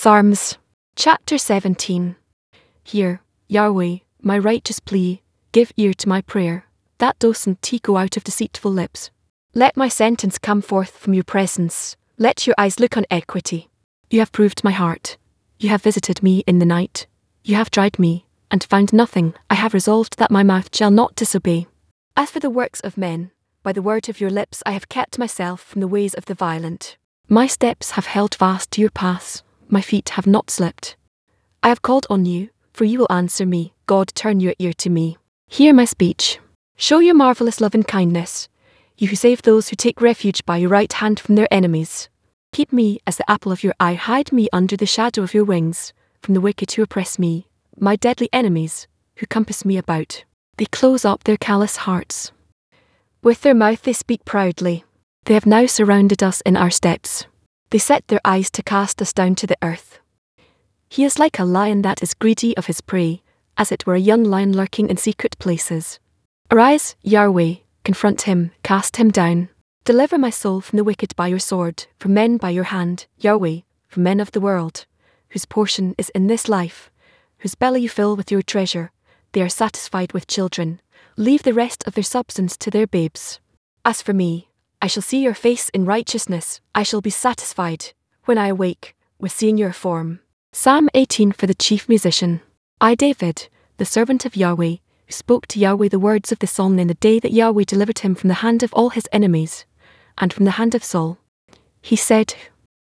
Psalms, chapter 17. Hear, Yahweh, my righteous plea, give ear to my prayer, that doesn't go out of deceitful lips. Let my sentence come forth from your presence, let your eyes look on equity. You have proved my heart. You have visited me in the night. You have tried me, and found nothing. I have resolved that my mouth shall not disobey. As for the works of men, by the word of your lips I have kept myself from the ways of the violent. My steps have held fast to your paths, my feet have not slipped. I have called on you, for you will answer me. God, turn your ear to me. Hear my speech. Show your marvelous love and kindness, you who save those who take refuge by your right hand from their enemies. Keep me as the apple of your eye, hide me under the shadow of your wings, from the wicked who oppress me, my deadly enemies, who compass me about. They close up their callous hearts. With their mouth they speak proudly. They have now surrounded us in our steps. They set their eyes to cast us down to the earth. He is like a lion that is greedy of his prey, as it were a young lion lurking in secret places. Arise, Yahweh, confront him, cast him down. Deliver my soul from the wicked by your sword, from men by your hand, Yahweh, from men of the world, whose portion is in this life, whose belly you fill with your treasure. They are satisfied with children. Leave the rest of their substance to their babes. As for me, I shall see your face in righteousness. I shall be satisfied, when I awake, with seeing your form. Psalm 18 for the chief musician. I, David, the servant of Yahweh, who spoke to Yahweh the words of the song in the day that Yahweh delivered him from the hand of all his enemies, and from the hand of Saul. He said,